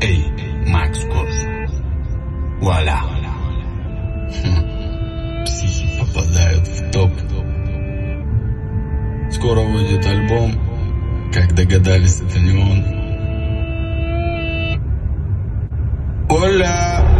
Эй, Макс Корж. Вуаля. Психи попадают в топ. Скоро выйдет альбом. Как догадались, это не он. Вуаля.